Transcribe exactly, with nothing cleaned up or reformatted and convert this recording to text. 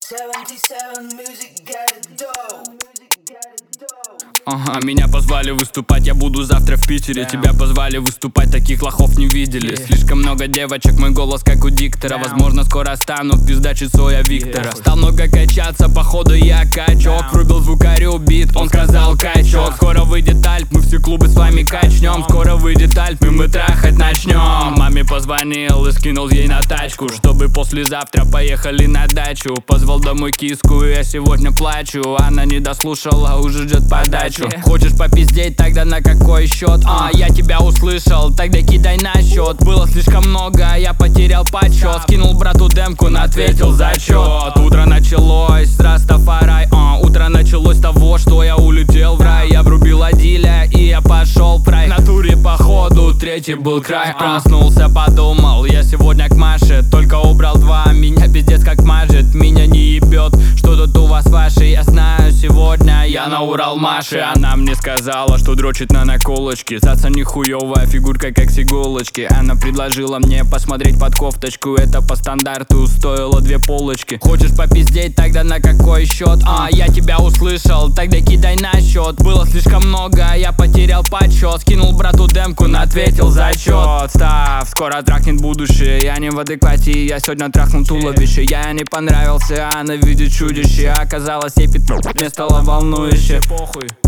Ага, меня позвали выступать, я буду завтра в Питере. Damn. Тебя позвали выступать, таких лохов не видели. yeah. Слишком много девочек, мой голос как у диктора. Damn. Возможно, скоро стану пиздачить Цоя Виктора. yeah. Стал много качаться, походу я качок. Damn. Врубил звукарю бит, он сказал качок. Скоро выйдет альп, мы все клубы с вами качнем. Скоро выйдет альп, и мы трахать начнем. Маме позвонил и скинул ей на тачку, чтобы послезавтра поехали на дачу. Позвал домой киску, и я сегодня плачу. Она не дослушала, уже ждет подачу. Хочешь попиздеть, тогда на какой счет? А, я тебя услышал, тогда кидай на счет. Было слишком много, я потерял подсчет. Скинул брату демку, он ответил зачет. Утро началось с Растафарай. а, Утро началось с того, что я улетел в рай. Я врубил Адиля и я пошел в рай. На туре походу третий был край. Проснулся, подумал, я сегодня к Маше. Только убрал два, меня пиздец как мажет. Меня не ебет, что тут у вас ваши. Я знаю, сегодня я на Урал Маши. Она мне сказала, что дрочит на наколочке. Цаца нихуевая, фигурка как с иголочки. Она предложила мне посмотреть под кофточку. Это по стандарту стоило две полочки. Хочешь попиздеть, тогда на какой счет? А, я тебя услышал, тогда кидай на счет. Было слишком много, я потерял подсчет. Скинул брату демку, он ответил зачет. Став, скоро трахнет будущее. Я не в адеквате, я сегодня трахнул туловище. Я не понравился, она видит чудище. Оказалось, ей пятно, мне стало волнующе. Похуй.